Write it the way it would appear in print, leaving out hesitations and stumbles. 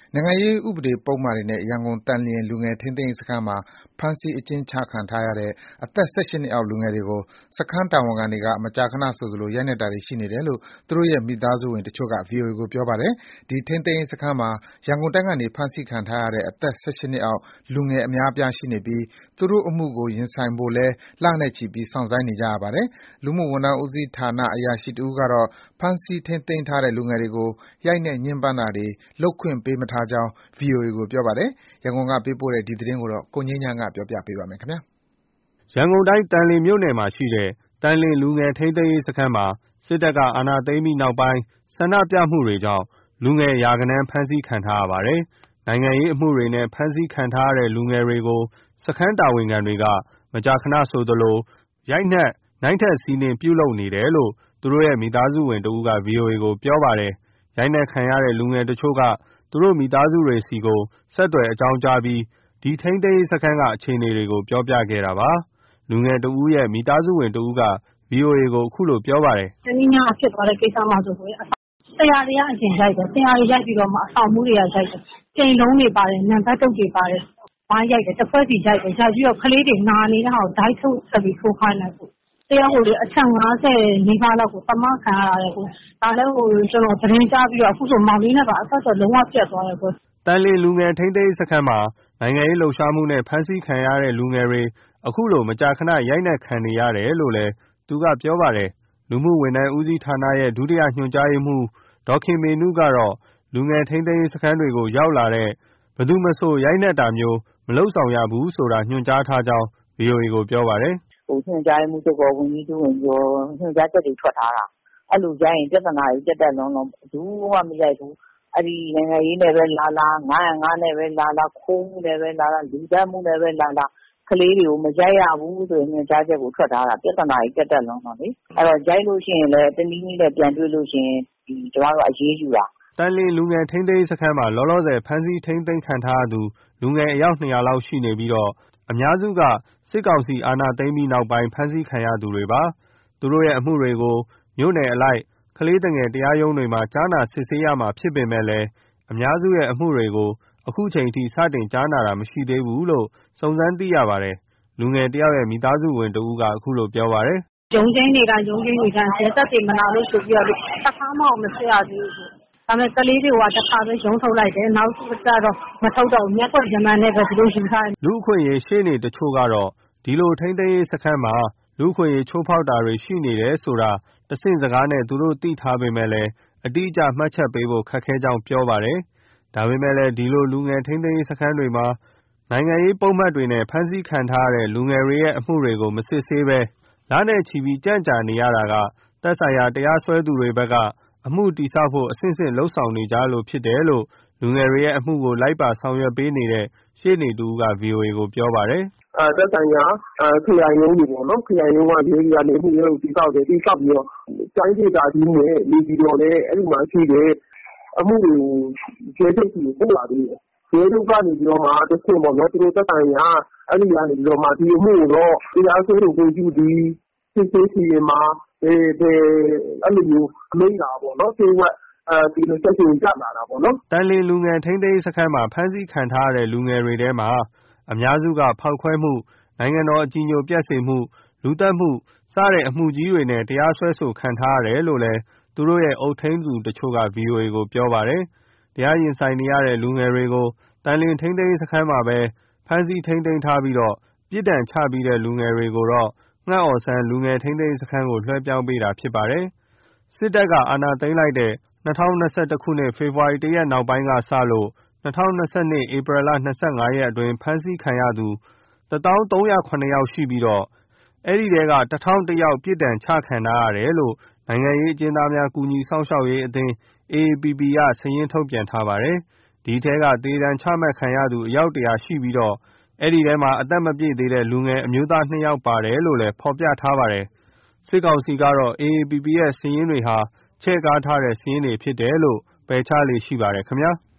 နိုင်ငံရေးဥပဒေပုဒ်မတွေနဲ့ ရန်ကုန်သန်လျင်လူငယ်ထိန်းသိမ်းရေးစခန်းမှာ ဖမ်းဆီးအကျဉ်းချခံထားရတဲ့ အသက် ၁၈ နှစ်အောက်လူငယ်တွေကို စခန်းတာဝန်ခံတွေက မကြာခဏဆိုသလို ရိုက်နှက်တာတွေရှိနေတယ်လို့ သူတို့ရဲ့မိသားစုဝင်တချို့က ဗွီအိုအေကို ပြောပါတယ်။ ဒီထိန်းသိမ်းရေးစခန်းမှာ ရန်ကုန်တိုင်းကနေ ဖမ်းဆီးခံထားရတဲ့ အသက် ၁၈ နှစ်အောက်လူငယ်အများအပြားရှိနေပြီး သူတို့အမှုကိုရင်ဆိုင်ဖို့လည်း လနဲ့ချီပြီး စောင့်ဆိုင်းနေကြရပါတယ်။ လူမှုဝန်ထမ်းဦးစီးဌာနအရာရှိတဦးကတော့ ဖမ်းဆီးထိန်းသိမ်းထားတဲ့လူငယ်တွေကို ရိုက်နှက်ညှဉ်းပန်းတာတွေ လုပ်ခွင့်ပေးမထားကြောင်း ဗွီအိုအေကို ပြောပါတယ်။ ရန်ကုန်ကပေးပို့တဲ့သတင်းကို ကိုငြိမ်းချမ်းက တင်ပြပေးထားပါတယ်။ ရန်ကုန်တိုင်း သန်လျင်မြို့နယ်မှာရှိတဲ့ သန်လျင်လူငယ်ထိန်းသိမ်းရေးစခန်းမှာ စစ်တပ်က အာဏာသိမ်းပြီးနောက်ပိုင်း ဆန္ဒပြမှုတွေကြောင့် လူငယ်ရာဂဏန်း ဖမ်းဆီးခံထားရပါတယ်။ နိုင်ငံရေးအမှုတွေနဲ့ ဖမ်းဆီးခံထားရတဲ့လူငယ်တွေကို စခန်းတာဝန်ခံတွေက မကြာခဏဆိုသလို ရိုက်နှက် နိုင့်ထက်စီးနင်းပြုလုပ်နေတယ်လို့ သူတို့ရဲ့မိသားစုဝင်တဦးက ဗွီအိုအေကို ပြောပါတယ်။ ရိုက်နှက်ခံရတဲ့လူငယ်တချို့က သူတို့မိသားစုတွေဆီကို ဆက်သွယ်အကြောင်းကြားပြီး ဒီထိန်းသိမ်းရေးစခန်းက အခြေအနေတွေကို ပြောပြခဲ့တာပါ။ လူငယ်တဦးရဲ့ မိသားစုဝင်တဦးက ဗွီအိုအေကို အခုလိုပြောပါတယ်။ “တနေ့ညကဖြစ်သွားတဲ့ကိစ္စမှာဆိုရင် ဆရာတွေကအရင်ရိုက်တယ်။ ဆရာတွေရိုက်ပြီးတော့မှ အဆောင်မှူးတွေကရိုက်တယ်။ ကြိမ်လုံးတွေပါတယ်။ နံပါတ်တုတ်တွေပါတယ်။ ဝိုင်းရိုက်တယ်။ တဖွဲ့စီရိုက်တယ်။ ရိုက်ပြီးတော့ ကလေးတွေနာနေတဲ့ဟာကို ဒိုက်ဆက်ပြီးထိုးခိုင်းတယ်။ တယောက်ကို အချက် 50 နီးပါးလောက်ကို သတ်မှတ်ခံရတယ်။ ဒါလည်း ကျနော်သတင်းကြားပြီးတော့ အခုဆိုမောင်လေးနဲ့ပါ အဆက်အသွယ်လုံးဝပြတ်သွားတယ်။ ” သန်လျင်လူငယ်ထိန်းသိမ်းရေးစခန်းမှာ နိုင်ငံရေးလှုပ်ရှားမှုနဲ့ ဖမ်းဆီးခံရတဲ့လူငယ်တွေ အခုလို မကြာခဏ ရိုက်နှက်ခံနေရတယ်လို့လည်း သူကပြောပါတယ်။ လူမှုဝန်ထမ်းဦးစီးဌာနရဲ့ ဒုတိယညွှန်ကြားရေးမှူး ဒေါ်ခင်မေနုကတော့ လူငယ်ထိန်းသိမ်းရေးစခန်းတွေကို ရောက်လာတဲ့ ဘယ်သူမဆို ရိုက်နှက်တာမျိုး မလုပ်ဆောင်ရဘူးဆိုတာ ညွှန်ကြားထားကြောင်း ဗွီအိုအေကို ပြောပါတယ်။ “ညွှန်ကြားရေးမှူးချုပ်ရော ဝန်ကြီး ဒုဝန်ကြီးရော ညွှန်ကြားချက်တွေထွက်ထားတာ။ အဲ့လိုရိုက်ရင် ပြဿနာတွေတက်တက်လွန်းလွန်း ဘယ်သူမှမရိုက်ဘူး။ အဲ့ဒီနိုင်ငံရေးနဲ့ပဲလာလာ 5၀၅ နဲ့ပဲလာလာ ခိုးမှုနဲ့ပဲလာလာ လူသတ်မှုနဲ့ပဲလာလာ ကလေးတွေကို မရိုက်ရဘူးဆိုတဲ့ ညွှန်ကြားချက်ကိုထွက်ထားတာ။ ပြဿနာတွေတက်တက်လွန်းလွန်းလေ။ အဲ့တော့ရိုက်လို့ရှိရင်လည်း တနည်းနည်းနဲ့ပြန်တွေ့လို့ရှိရင် ကျမတို့ကအရေးယူတာ။ ” သန်လျင်လူငယ်ထိန်းသိမ်းရေးစခန်းမှာ လောလောဆယ် ဖမ်းဆီးထိန်းသိမ်းခံထားရသူ လူငယ်အယောက် 200 လောက်ရှိနေပြီး အများစုက စစ်ကောင်စီအာဏာသိမ်းပြီးနောက်ပိုင်း ဖမ်းဆီးခံရသူတွေပါ။ သူတို့ရဲ့အမှုတွေကို မြို့နယ်အလိုက် ကလေးသူငယ်တရားရုံးတွေမှာ ကြားနာစစ်ဆေးရမှာဖြစ်ပေမယ့် အများစုရဲ့အမှုတွေကို ခုချိန်ထိ စတင်ကြားနာတာမရှိသေးဘူးလို့ စုံစမ်းသိရပါတယ်။ လူငယ်တယောက်ရဲ့ မိသားစုဝင်တဦးက အခုလိုပြောပါတယ်။ “ရုံးချိန်းတွေတိုင်းရဲတပ်တွေမလာလို့ဆိုပြီးတော့ တခါမှကိုမစစ်ရသေးဘူး။ ဒါပေမယ့် ကလေးတွေကို တခါပဲရုံးထုတ်လိုက်တယ်။ နောက်ကျတော့ မထုတ်တော့ဘူး။ မျက်ကွယ်ရမန်နဲ့ပဲ သူတို့ယူထားတယ်။ ” လူ့အခွင့်အရေးရှေ့နေတချို့ကတော့ ဒီလိုထိန်းသိမ်းရေးစခန်းမှာ လူ့အခွင့်အရေးချိုးဖောက်တာတွေရှိနေတယ်ဆိုတာ တဆင့်စကားနဲ့ သူတို့သိထားပေမယ့် အတိအကျမှတ်ချက်ပေးဖို့ ခက်ခဲကြောင်းပြောပါတယ်။ ဒါပေမယ့်လည်း ဒီလိုလူငယ်ထိန်းသိမ်းရေးစခန်းတွေမှာ နိုင်ငံရေးပုဒ်မတွေနဲ့ ဖမ်းဆီးခံထားရတဲ့ လူငယ်တွေရဲ့အမှုတွေကို မစစ်ဆေးဘဲ လနဲ့ချီကြန့်ကြာနေရတာက သက်ဆိုင်ရာတရားစွဲသူတွေဘက်က အမှုတည်ဆောက်ဖို့ အဆင့်ဆင့်လုပ်ဆောင်နေကြလို့ဖြစ်တယ်လို့ လူငယ်တွေရဲ့အမှုကို လိုက်ပါဆောင်ရွက်ပေးနေတဲ့ ရှေ့နေတဦးက ဗွီအိုအေကို ပြောပါတယ်။ “သက်ဆိုင်ရာခရိုင်ရုံးတွေပေါ့နော်။ ခရိုင်ရုံးကရဲတွေကနေ အမှုရုံးကိုတည်ဆောက်တယ်။ တည်ဆောက်ပြီးတော့ တိုင်းဒေသကြီးနဲ့ နေပြည်တော်နဲ့ အဲ့ဒီမှာရှိတဲ့အမှုတွေကို ရဲချုပ်ဆီကိုပို့ပါသေးတယ်။ ရဲချုပ်ကနေပြီးတော့မှတဆင့်ပေါ့နော် သူတို့သက်ဆိုင်ရာ အဲ့ဒီကနေပြီးတော့မှ ဒီအမှုကိုတော့ တရားစွဲဆိုခွင့်ပြုသည် စစ်ဆေးစီရင်ပါအဲ့လိုမျိုးအမိန့်လာပေါ့နော်။ လျှို့ဝှက်ချက်ရှင်ကြားနာတာပေါ့နော်။ ” သန်လျင်လူငယ်ထိန်းသိမ်းရေးစခန်းမှာ ဖမ်းဆီးခံထားရတဲ့ လူငယ်တွေထဲမှာ အများစုက ဖောက်ခွဲမှု၊ နိုင်ငံတော်အကြည်ညိုပျက်စေမှု၊ လူသတ်မှု စတဲ့အမှုကြီးတွေနဲ့ တရားစွဲဆိုခံထားရတယ်လို့လည်း သူတို့ရဲ့အုပ်ထိန်းသူတချို့က ဗွီအိုအေကို ပြောပါတယ်။ တရားရင်ဆိုင်နေရတဲ့ လူငယ်တွေကို သန်လျင်ထိန်းသိမ်းရေးစခန်းမှာပဲ ဖမ်းဆီးထိန်းသိမ်းထားပြီး ပြစ်ဒဏ်ချပြီးတဲ့လူငယ်တွေကိုတော့ ငှက်အော်စမ်း လူငယ်ထိန်းသိမ်းရေးစခန်းကို လွှဲပြောင်းပေးတာဖြစ်ပါတယ်။ စစ်တပ်က အာဏာသိမ်းလိုက်တဲ့ ၂၀၂၁ ခုနှစ် ဖေဖော်ဝါရီ ၁ ရက်နောက်ပိုင်းကစလို့ ၂၀၂၂ ဧပြီလ ၂၅ ရက်အတွင်း ဖမ်းဆီးခံရသူ ၁၃၀၇ ယောက်ရှိပြီး အဲဒီထဲက ၁,၀၀၁ ယောက် ပြစ်ဒဏ်ချခံထားရတယ်လို့ နိုင်ငံရေးအကျဉ်းသားများ ကူညီစောင့်ရှောက်ရေးအသင်း AAPP က စာရင်းထုတ်ပြန်ထားပါတယ်။ ဒီထဲက သေဒဏ်ချမှတ်ခံရသူ အယောက် ၁၀၀ ရှိပြီး အဲဒီထဲမှာ အသက်မပြည့်သေးတဲ့ လူငယ်အမျိုးသား ၂ ယောက်ပါတယ်လို့လည်း ဖော်ပြထားပါတယ်။ စစ်ကောင်စီကတော့ AAPP ရဲ့ စာရင်းတွေဟာ ချဲ့ကားထားတဲ့စာရင်းတွေဖြစ်တယ်လို့ ပယ်ချလေ့ရှိပါတယ်ခင်ဗျာ။